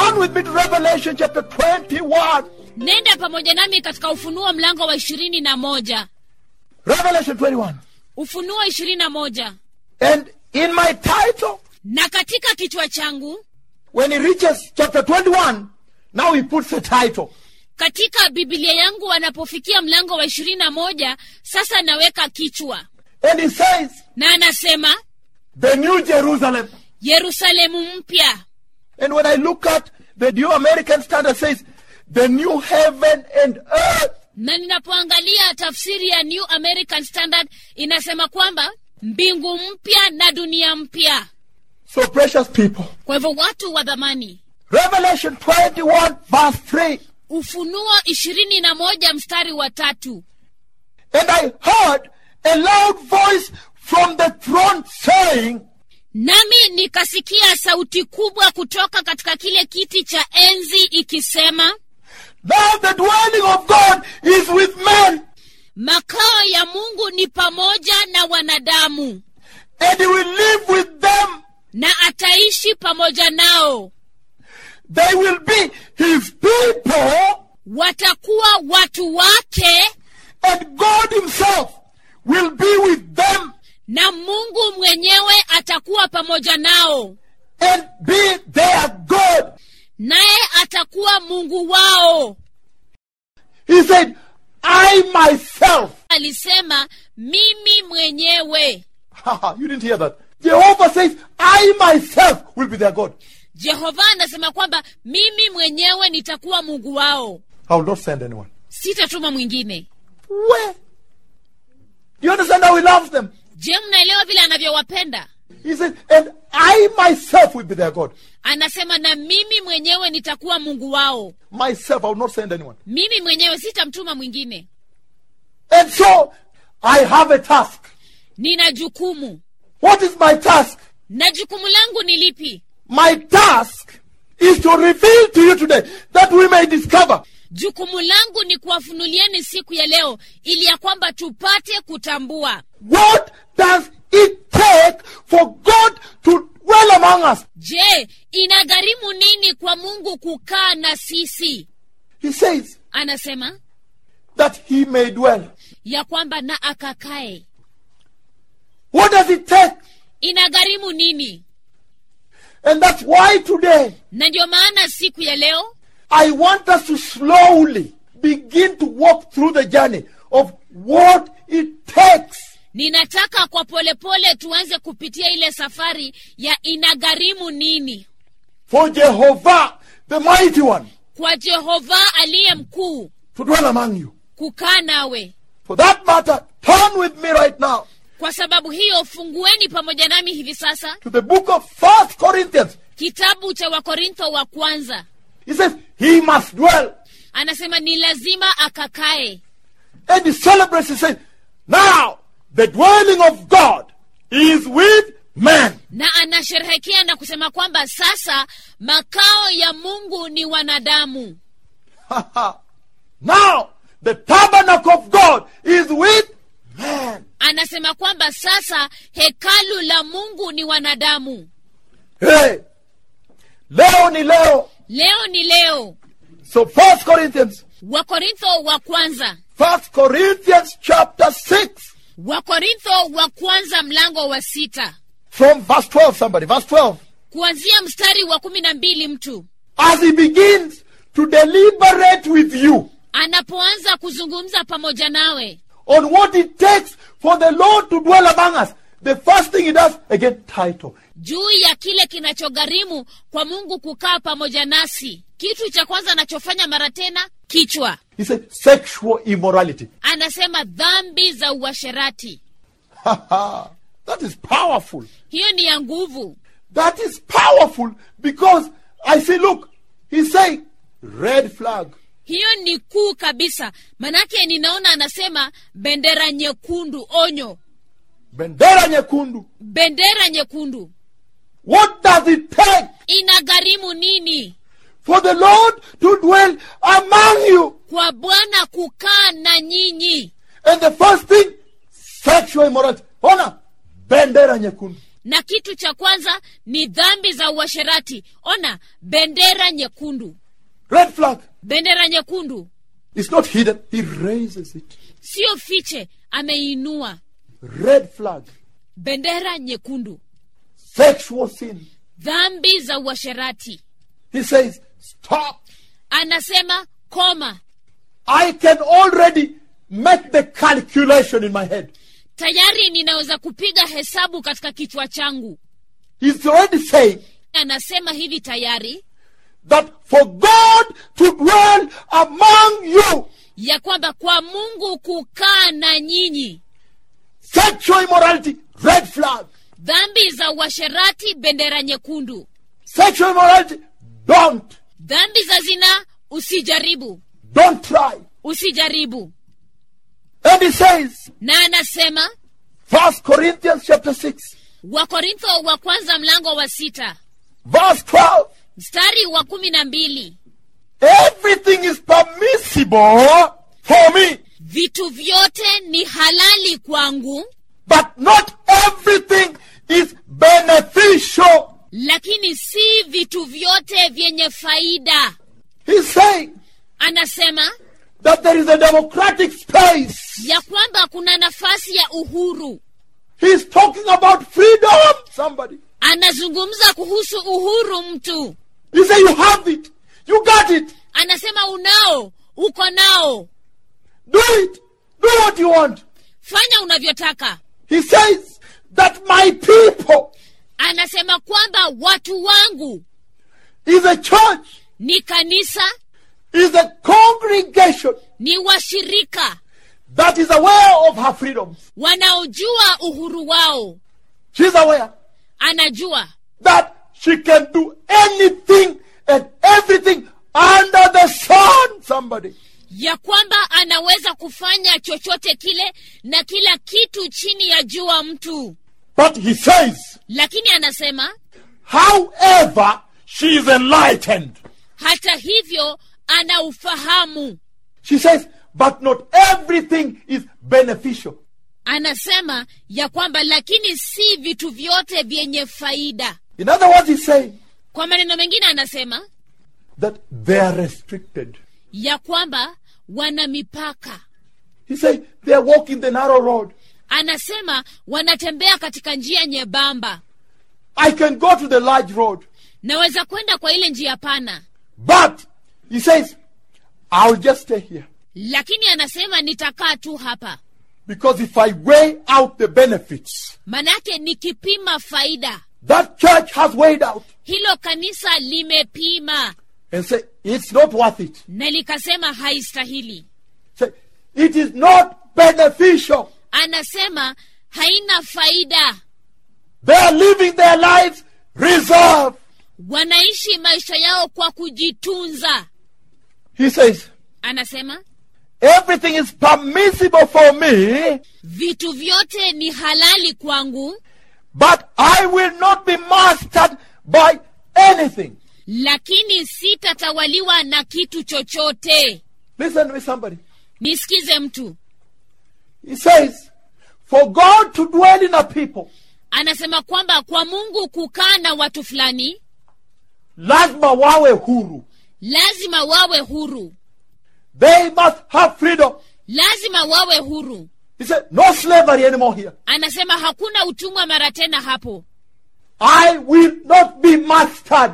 Turn with me to Revelation chapter 21. Nenda pamoja nami katika Ufunuo mlango wa 21. Revelation 21. Ufunuo 21. And in my title, Na katika kichwa changu, when he reaches chapter 21, now he puts a title. katika Biblia yangu wanapofikia mlango wa 21, sasa naweka kichwa. And he says, Na anasema, the New Jerusalem. Yerusalemu mpya. And when I look at the New American Standard, says, the new heaven and earth. Na ninapoangalia tafsiri ya New American Standard, inasema kwamba mbingu mpya na dunia mpya. So precious people. Kwa hivyo watu wa dhamani, Revelation 21 verse 3. Ufunuo 21 mstari wa 3. And I heard a loud voice from the throne saying, Nami nikasikia sauti kubwa kutoka katika kile kiti cha enzi ikisema, now the dwelling of God is with men, makao ya Mungu ni pamoja na wanadamu, and he will live with them. na ataishi pamoja nao. They will be his people, Watakuwa watu wake, and God himself will be with them na Mungu mwenyewe atakuwa pamoja nao, and be their God. naye atakuwa Mungu wao. He said, I myself. Alisema, mimi mwenyewe. You didn't hear that. Jehovah says, I myself will be their God. Jehova anasema kwamba mimi mwenyewe nitakuwa Mungu wao. I will not send anyone. Sitatuma mwingine. Where? Do you understand how he loves them? Je, mnaelewa vile anavyowapenda? He says, and I myself will be their God. Anasema, na mimi mwenyewe nitakuwa Mungu wao. Myself, I will not send anyone. Mimi mwenyewe sitamtuma mwingine. And so, I have a task. Nina jukumu. What is my task? Na jukumu langu ni lipi? My task is to reveal to you today that we may discover Jukumu langu ni kuwafunulieni siku ya leo ili ya kwamba tupate kutambua. what does it take for God to dwell among us. Je, inagharimu nini kwa Mungu kukaa na sisi? He says Anasema that he may dwell. ya kwamba na akakae. What does it take? Inagharimu nini? And that's why today Na ndio maana siku ya leo I want us to slowly begin to walk through the journey of what it takes ninataka kwa polepole tuanze kupitia ile safari ya inagharimu nini for Jehovah, the mighty one, kwa Jehova aliye mkuu to dwell among you. kukaa nawe. For that matter, turn with me right now Kwa sababu hiyo, fungueni pamoja nami hivi sasa to the book of 1 Corinthians. kitabu cha Wakorintho wa kwanza. He says he must dwell. Anasema ni lazima akakae. And he celebrates, he says, now the dwelling of God is with man. Na anasherehekea na kusema kwamba sasa makao ya Mungu ni wanadamu. Now the tabernacle of God is with man. Anasema kwamba sasa hekalu la Mungu ni wanadamu. Hey, leo ni leo. Leo ni leo. So 1 Corinthians, Wakorintho wa kwanza. 1 Corinthians chapter 6, Wakorintho wa kwanza mlango wa 6. from verse 12, somebody, verse 12. Kuanzia mstari wa 12 mtu. As he begins to deliberate with you Anapoanza kuzungumza pamoja nawe on what it takes for the Lord to dwell among us, the first thing he does, again, title. juu ya kile kinachogharimu kwa Mungu kukaa pamoja nasi, kitu cha kwanza anachofanya mara tena, kichwa. He said, sexual immorality. Anasema dhambi za uasherati. That is powerful. Hiyo ni ya nguvu. That is powerful because I say, look, he's saying, red flag. Hiyo ni kuu kabisa. Manake ninaona anasema bendera nyekundu, onyo. Bendera nyekundu. Bendera nyekundu. What does it take Inagharimu nini for the Lord to dwell among you? kwa Bwana kukaa na nyinyi? And the first thing, sexual immorality. Ona, bendera nyekundu. Na kitu cha kwanza ni dhambi za uasherati. Ona, bendera nyekundu. Red flag. Bendera nyekundu. It's not hidden. He raises it. Sio fiche, ameinua. Red flag. Bendera nyekundu. Sexual sin. Dhambi za uasherati. He says, stop. Anasema koma. I can already make the calculation in my head. Tayari ninaweza kupiga hesabu katika kichwa changu. He's already saying, Anasema hivi tayari, that for God to dwell among you, ya kwamba kwa Mungu kukaa na nyinyi. sexual immorality, red flag. Dhambi za uasherati, bendera nyekundu. Sexual immorality, don't. Dhambi za zina, usijaribu. Don't try. Usijaribu. And he says, Na anasema, 1 Corinthians chapter 6, Wakorintho wa kwanza mlango wa 6, verse 12, mstari wa 12. everything is permissible for me, Vitu vyote ni halali kwangu, but not everything is beneficial. lakini si vitu vyote vyenye faida. He's saying Anasema that there is a democratic space. ya kwamba kuna nafasi ya uhuru. He's talking about freedom, somebody. Anazungumza kuhusu uhuru mtu. You say you have it. You got it. Anasema unao, uko nao. Do it. Do what you want. Fanya unavyotaka. He says that my people Anasema kwamba watu wangu is a church, ni kanisa, is a congregation ni washirika that is aware of her freedoms. wanaojua uhuru wao. She's aware Anajua that she can do anything and everything under the sun, somebody. ya kwamba anaweza kufanya chochote kile na kila kitu chini ya jua mtu. But he says, Lakini anasema however, she is enlightened. hata hivyo ana ufahamu. She says, but not everything is beneficial. Anasema ya kwamba lakini si vitu vyote vyenye faida. In other words, he's saying Kwa maneno mengine anasema that they are restricted. ya kwamba wana mipaka. He said they are walking the narrow road. Anasema wanatembea katika njia nyembamba. I can go to the large road. Naweza kwenda kwa ile njia pana. But he says, I'll just stay here. Lakini anasema nitakaa tu hapa. Because if I weigh out the benefits, Manake nikipima faida, that church has weighed out hilo kanisa limepima and say, it's not worth it. na likasema haistahili. Say, it is not beneficial. Anasema haina faida. They are living their lives reserved. Wanaishi maisha yao kwa kujitunza. He says, Anasema everything is permissible for me, vitu vyote ni halali kwangu, but I will not be mastered by anything. lakini sitatawaliwa na kitu chochote. Listen to me, somebody. Nisikize mtu. He says, for God to dwell in a people, Anasema kwamba kwa Mungu kukaa na watu fulani, lazima wawe huru. lazima wawe huru. They must have freedom. Lazima wawe huru. He said, no slavery anymore here. Anasema hakuna utumwa mara tena hapo. I will not be mastered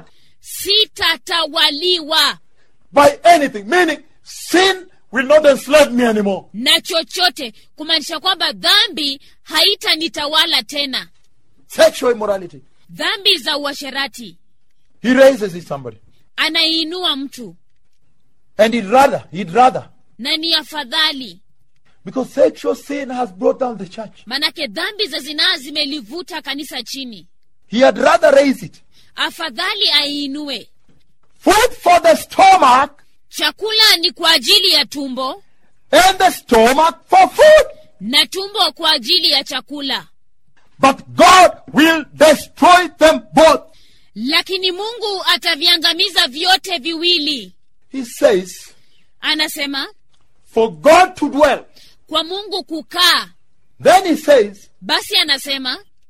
Sitatawaliwa by anything. Meaning, sin will not enslave me anymore. na chochote, kumaanisha kwamba dhambi haitanitawala tena. Sexual immorality. Dhambi za uasherati. He raises it, somebody. Anaiinua mtu. And he'd rather. Na ni afadhali. Because sexual sin has brought down the church. Manake dhambi za zinaa zimelivuta kanisa chini. He had rather raise it. Afadhali aiinue. Food for the stomach, Chakula ni kwa ajili ya tumbo, and the stomach for food. na tumbo kwa ajili ya chakula. But God will destroy them both. Lakini Mungu ataviangamiza vyote viwili. He says, Anasema for God to dwell. kwa Mungu kukaa. Then he says, Basi anasema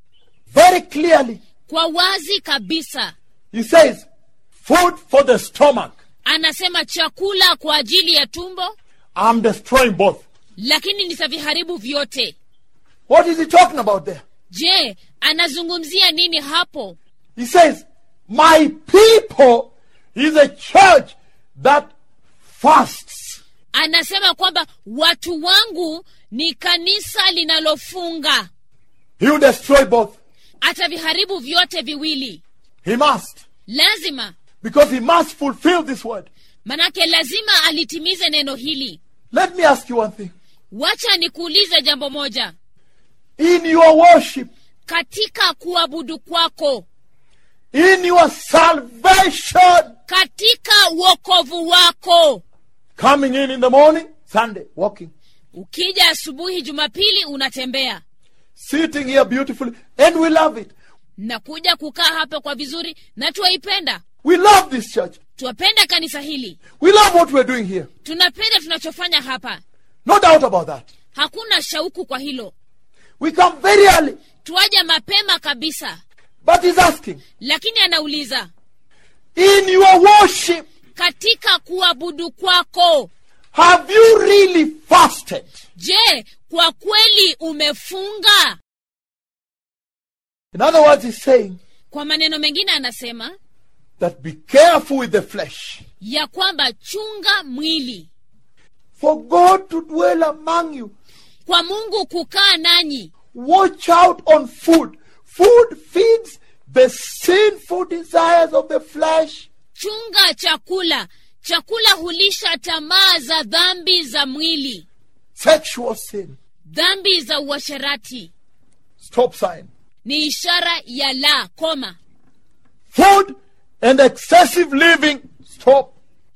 very clearly. kwa wazi kabisa. He says, food for the stomach. Anasema chakula kwa ajili ya tumbo, I'm destroying both. lakini nitaviharibu vyote. What is he talking about there? Je, anazungumzia nini hapo? He says, my people is a church that fasts. Anasema kwamba watu wangu ni kanisa linalofunga. He will destroy both. Ataviharibu vyote viwili. He must. Lazima. Because he must fulfill this word. Manake lazima alitimize neno hili. Let me ask you one thing. Wacha nikuulize jambo moja. In your worship, Katika kuabudu kwako, in your salvation, katika wokovu wako, coming in the morning, Sunday, walking, ukija asubuhi Jumapili unatembea, sitting here beautifully, and we love it. na kuja kukaa hapa kwa vizuri, na tuwaipenda. We love this church. Tuwapenda kanisa hili. We love what we're doing here. Tunapenda tunachofanya hapa. No doubt about that. Hakuna shauku kwa hilo. We come very early. Tuaja mapema kabisa. But he's asking, Lakini anauliza, in your worship, katika kuabudu kwako, have you really fasted? je, kwa kweli umefunga? In other words, he's saying Kwa maneno mengine anasema that be careful with the flesh. ya kwamba chunga mwili. For God to dwell among you, Kwa Mungu kukaa nanyi, watch out on food. Food feeds the sinful desires of the flesh. chunga chakula. Chakula hulisha tamaa za dhambi za mwili, Sexual sin. dhambi za uasherati. Stop sign. Ni ishara ya la koma. Food and excessive living. Stop.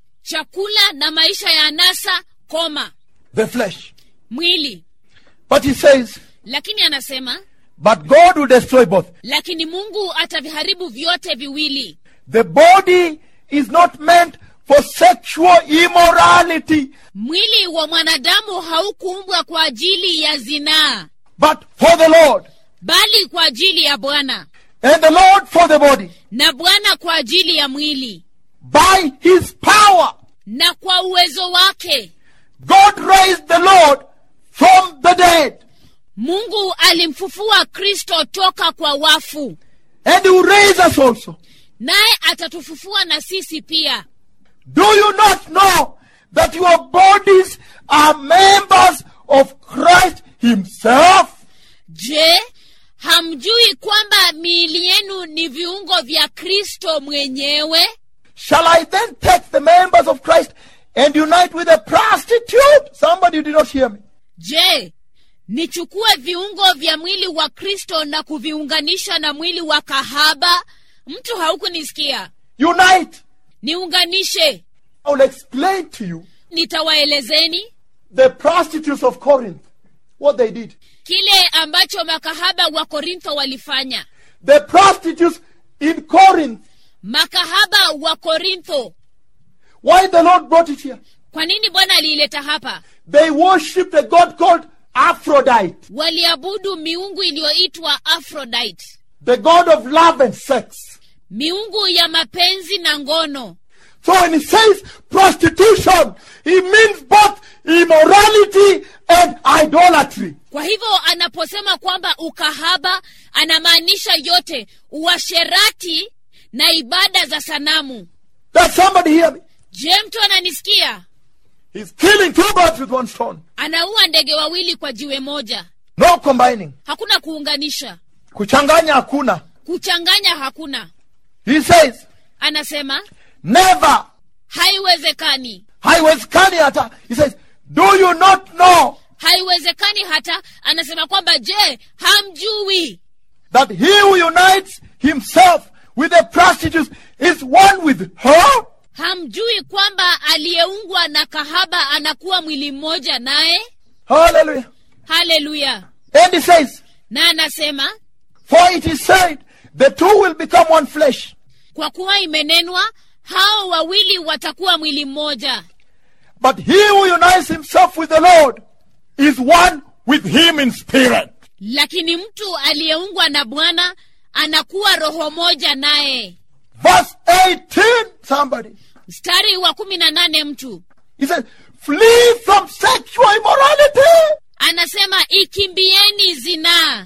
Chakula na maisha ya anasa, koma. The flesh. Mwili. But he says, Lakini anasema, but God will destroy both. lakini Mungu ataviharibu vyote viwili. The body is not meant for sexual immorality, Mwili wa mwanadamu haukuumbwa kwa ajili ya zinaa, but for the Lord. bali kwa ajili ya Bwana, And the Lord for the body. na Bwana kwa ajili ya mwili. By his power, Na kwa uwezo wake, God raised the Lord from the dead. Mungu alimfufua Kristo toka kwa wafu, And he will raise us also. naye atatufufua na sisi pia. Do you not know that your bodies are members of Christ himself? Je, hamjui kwamba miili yenu ni viungo vya Kristo mwenyewe? Shall I then take the members of Christ and unite with a prostitute? Somebody did not hear me. Je, nichukue viungo vya mwili wa Kristo na kuviunganisha na mwili wa kahaba? Mtu haukunisikia. Unite. Niunganishe. I will explain to you Nitawaelezeni the prostitutes of Corinth, what they did. kile ambacho makahaba wa Korintho walifanya. The prostitutes in Corinth, Makahaba wa Korintho, why the Lord brought it here? kwa nini Bwana aliileta hapa? They worshipped a god called Aphrodite, Waliabudu miungu iliyoitwa Aphrodite, the god of love and sex. miungu ya mapenzi na ngono. So when he says prostitution, he means both immorality and idolatry. Kwa hivyo anaposema kwamba ukahaba, anamaanisha yote, uasherati na ibada za sanamu. Does somebody hear me? Je, mtu ananisikia? He's killing two birds with one stone. Anaua ndege wawili kwa jiwe moja. No combining. Hakuna kuunganisha. Kuchanganya hakuna. Kuchanganya hakuna. He says, Anasema never. haiwezekani. Haiwezekani hata. He says, do you not know Haiwezekani hata. Anasema kwamba je, hamjui that he who unites himself with the prostitutes is one with her? hamjui kwamba aliyeungwa na kahaba anakuwa mwili mmoja naye? Hallelujah. Haleluya. And he says, Na anasema, for it is said, the two will become one flesh. kwa kuwa imenenwa, hao wawili watakuwa mwili mmoja. But he who unites himself with the Lord is one with him in spirit. lakini mtu aliyeungwa na Bwana anakuwa roho moja naye. Verse 18, somebody. Mstari wa 18 mtu. He says, flee from sexual immorality. Anasema ikimbieni zinaa.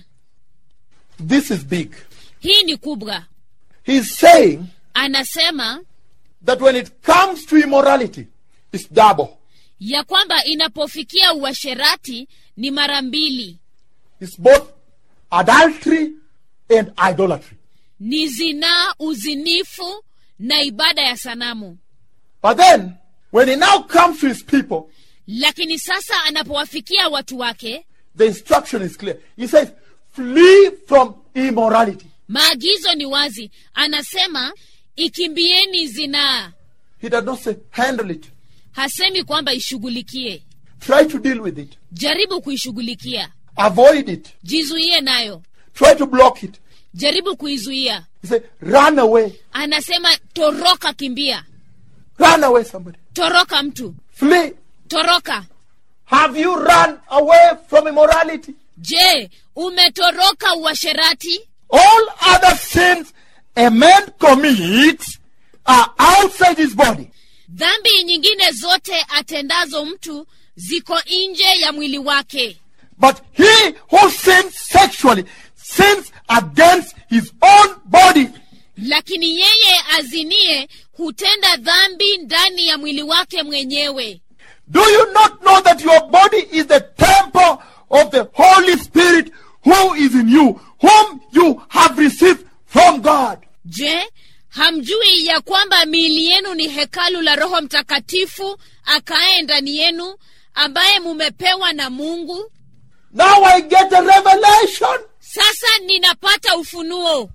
This is big. Hii ni kubwa. He's saying Anasema that when it comes to immorality, it's double. ya kwamba inapofikia uasherati ni mara mbili. It's both adultery and idolatry. Ni zinaa, uzinifu na ibada ya sanamu. But then, when he now comes to his people, Lakini sasa anapowafikia watu wake, the instruction is clear. He says, flee from immorality. maagizo ni wazi. Anasema ikimbieni zinaa. He does not say, handle it. Hasemi kwamba ishughulikie. Try to deal with it. Jaribu kuishughulikia. Avoid it. Jizuie nayo. Try to block it. Jaribu kuizuia. He says, run away. Anasema toroka, kimbia. Run away, somebody. Toroka mtu. Flee. Toroka. Have you run away from immorality? Je, umetoroka uasherati? All other sins a man commits are outside his body. Dhambi nyingine zote atendazo mtu ziko nje ya mwili wake. But he who sins sexually sins against his own body. Lakini yeye azinie hutenda dhambi ndani ya mwili wake mwenyewe. Do you not know that your body is the temple of the Holy Spirit who is in you, whom you have received from God? Je, hamjui ya kwamba miili yenu ni hekalu la Roho Mtakatifu akae ndani yenu, ambaye mumepewa na Mungu? Now I get a revelation. Sasa ninapata ufunuo.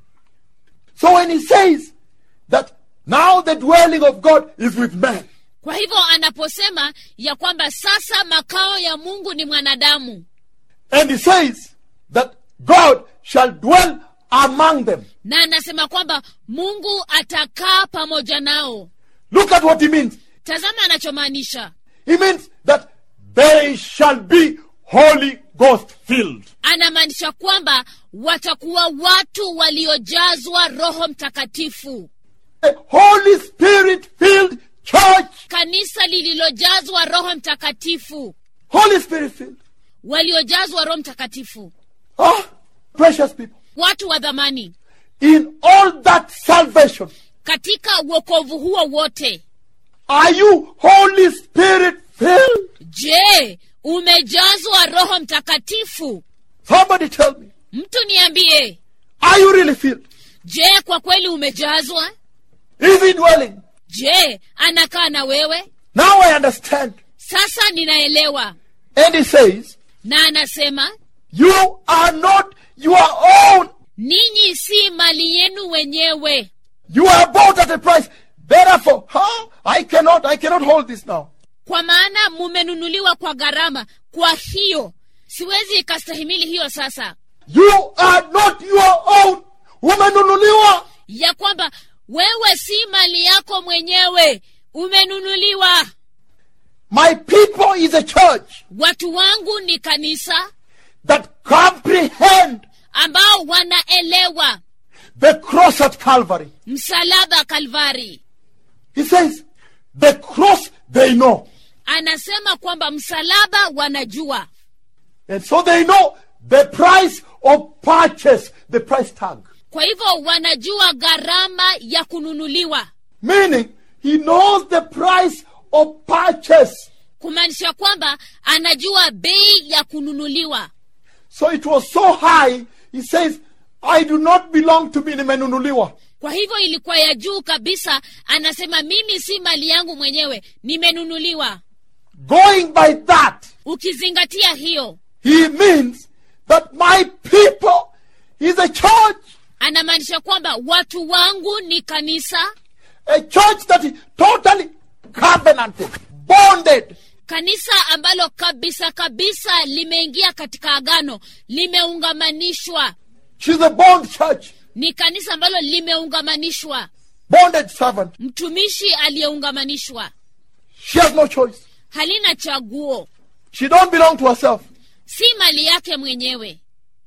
So when he says that now the dwelling of God is with man, Kwa hivyo anaposema ya kwamba sasa makao ya Mungu ni mwanadamu, and he says that God shall dwell among them, na anasema kwamba Mungu atakaa pamoja nao. look at what he means. Tazama anachomaanisha. He means that they shall be Holy Ghost filled. Anamaanisha kwamba watakuwa watu waliojazwa Roho Mtakatifu. A Holy Spirit filled church. Kanisa lililojazwa Roho Mtakatifu. Holy Spirit filled. Waliojazwa Roho Mtakatifu. Ah, precious people. Watu wa dhamani. In all that salvation, Katika wokovu huo wote, are you Holy Spirit filled? je, umejazwa Roho Mtakatifu? Somebody tell me. Mtu niambie, Are you really filled? je, kwa kweli umejazwa? Is he dwelling? Je, anakaa na wewe? Now I understand. Sasa ninaelewa. And he says, Na anasema, you are not your own. ninyi si mali yenu wenyewe. You are bought at a price. Therefore, I cannot hold this now. Kwa maana mumenunuliwa kwa gharama. Kwa hiyo siwezi ikastahimili hiyo sasa. You are not your own. Umenunuliwa. Ya kwamba wewe si mali yako mwenyewe, umenunuliwa. My people is a church Watu wangu ni kanisa that comprehend ambao wanaelewa the cross at Calvary. msalaba Kalvari. He says, the cross they know. Anasema kwamba msalaba wanajua. And so they know the price of purchase, the price tag. Kwa hivyo wanajua gharama ya kununuliwa. Meaning, he knows the price of purchase. Kumaanisha kwamba anajua bei ya kununuliwa. So it was so high, he says, I do not belong to be nimenunuliwa. Kwa hivyo ilikuwa ya juu kabisa. Anasema mimi si mali yangu mwenyewe, nimenunuliwa. Going by that, Ukizingatia hiyo, he means that my people is a church. anamaanisha kwamba watu wangu ni kanisa. A church that is totally covenanted, bonded. Kanisa ambalo kabisa limeingia katika agano, limeungamanishwa. She's a bond church. Ni kanisa ambalo limeungamanishwa. Bonded servant. Mtumishi aliyeungamanishwa. She has no choice. Halina chaguo. She don't belong to herself. Si mali yake mwenyewe.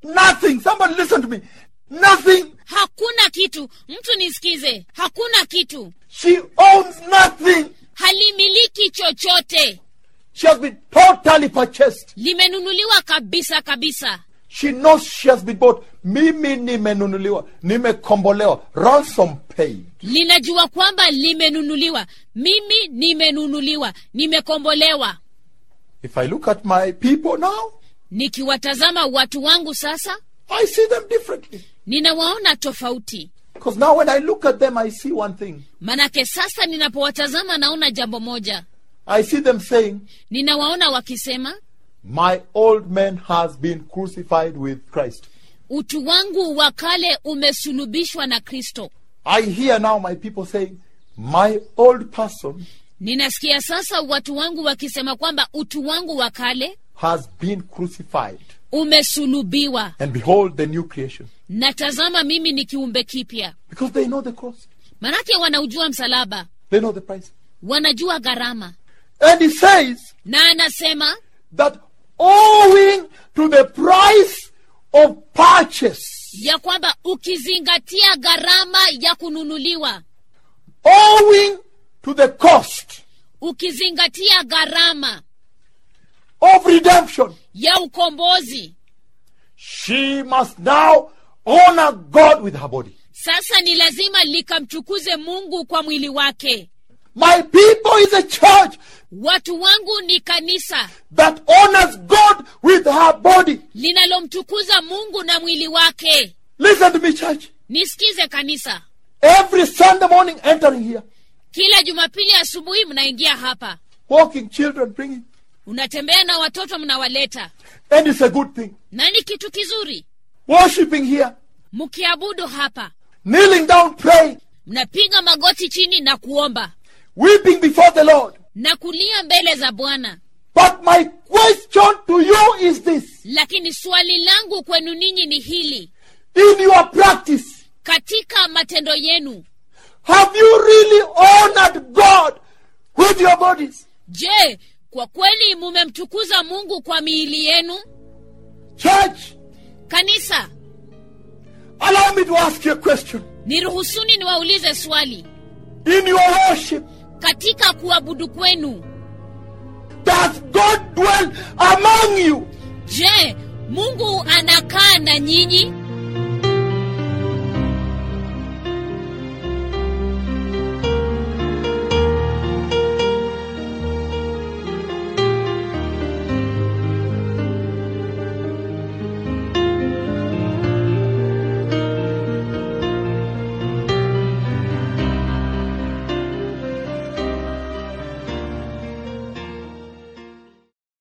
Nothing. Somebody listen to me. Nothing. Hakuna kitu. Mtu nisikize. Hakuna kitu. She owns nothing. Halimiliki chochote. She has been totally purchased. Limenunuliwa kabisa kabisa. She knows she has been bought. Mimi nimenunuliwa. Nimekombolewa. Ransom paid. Linajua kwamba limenunuliwa. Mimi nimenunuliwa. Nimekombolewa. If I look at my people now, nikiwatazama watu wangu sasa, I see them differently. Ninawaona tofauti. Because now when I look at them, I see one thing. Manake sasa ninapowatazama naona jambo moja. I see them saying, ninawaona wakisema, my old man has been crucified with Christ. Utu wangu wa kale umesulubishwa na Kristo. I hear now my people saying, my old person ninasikia sasa watu wangu wakisema kwamba utu wangu wa kale has been crucified. Umesulubiwa. And behold the new creation. Natazama mimi ni kiumbe kipya. Because they know the cross. Manake wanaujua msalaba. They know the price. Wanajua gharama. And he says, na anasema, that owing to the price of purchase, ya kwamba ukizingatia gharama ya kununuliwa, owing to the cost, ukizingatia gharama of redemption, ya ukombozi, she must now honor God with her body. Sasa ni lazima likamtukuze Mungu kwa mwili wake. My people is a church, watu wangu ni kanisa, that honors God with her body, linalomtukuza Mungu na mwili wake. Listen to me, church. Nisikize kanisa. Every Sunday morning entering here, kila Jumapili asubuhi mnaingia hapa, walking children, bringing, unatembea na watoto mnawaleta, and it's a good thing. Na ni kitu kizuri. Worshiping here, mkiabudu hapa, kneeling down praying, mnapiga magoti chini na kuomba, weeping before the Lord, na kulia mbele za Bwana. But my question to you is this. Lakini swali langu kwenu ninyi ni hili. In your practice, katika matendo yenu, have you really honored God with your bodies? Je, kwa kweli mumemtukuza Mungu kwa miili yenu? Church, kanisa, allow me to ask you a question. Niruhusuni niwaulize swali. In your worship, katika kuabudu kwenu, does God dwell among you? Je, Mungu anakaa na nyinyi?